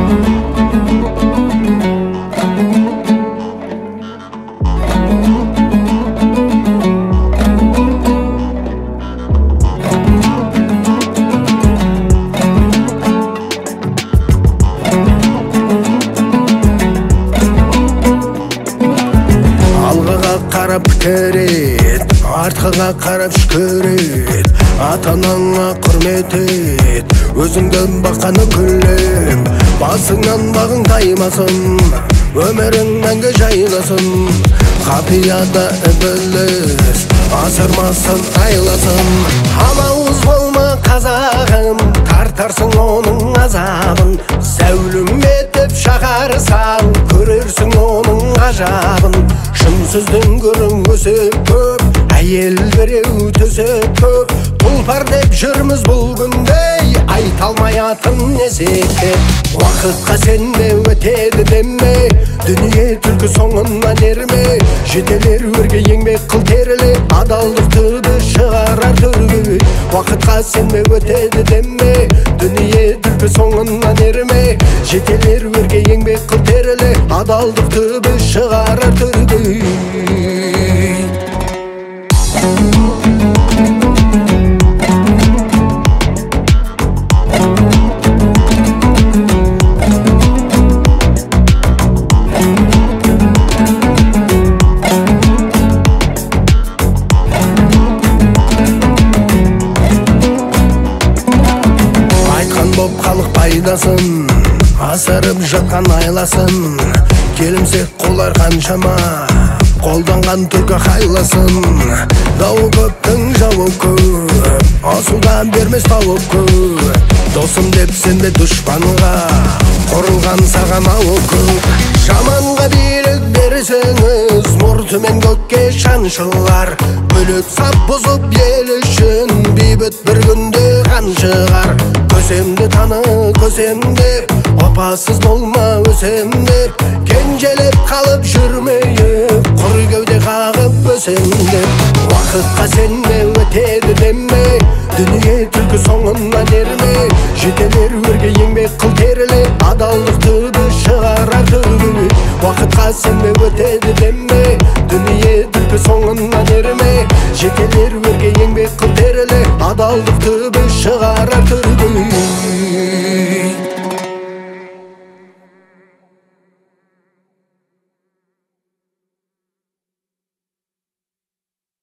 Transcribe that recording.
Қарап керет, артқыға қарап шүкір ет, ата-анаңа құрмет ет, өзіңден бақаны күлем, басыңнан бағың таймасын, өмірің мәңгі жайласын, қапияда ібіліс асырмасын айласын. Алауыз болма қазағым, тартарсың оның азабын, зәулім етіп шақарсаң көрерсің оның ғажабын. Шынсыздың көрің өсіп көп, әйел біреу төсеп көп, тұлпар деп жүрміз бұл күнде, айталмай атын несекеп. Уақытқа сенме, өтеді деме, дүние түлкі соңынан ерме, жетелер өрге еңбек қыл теріле, адалдықты біз шығарар төрге. Уақытқа сенме, өтеді деме, дүние түлкі соңынан ерме, жетелер өрге еңбек қыл теріле, адалдықты біз шығарар төрге. Боп халық пайдасын, асырып жатқан айласын, келімсек қолар қаншама, қолданған түркі қайласын. Дауы көптің жауы көп, асудан бермес тауып көп, досым деп сенбе дұшпанға, құрылған саған ауы көп. Жаманға билік берсеңіз, мұртымен көкке шаншылар, бөлек сап бұзып ел үшін, бейбіт бір күнде қан шығар. Көсемді таны, көсемді, опасыз болма өсемдеп, кенжелеп қалып жүрмейіп, құр кеуде қағып өсемдеп. Уақытқа сенме, өтеді деме, дүние түлкі соңынан ерме, жетелер өрге еңбек қыл теріле, адалдықты біз шығарар төрге. Уақытқа сенме, өтеді деме, дүние түлкі соңынан ерме, жетелер өрге еңбек қыл теріле, адалдықты біз шығарар төрге.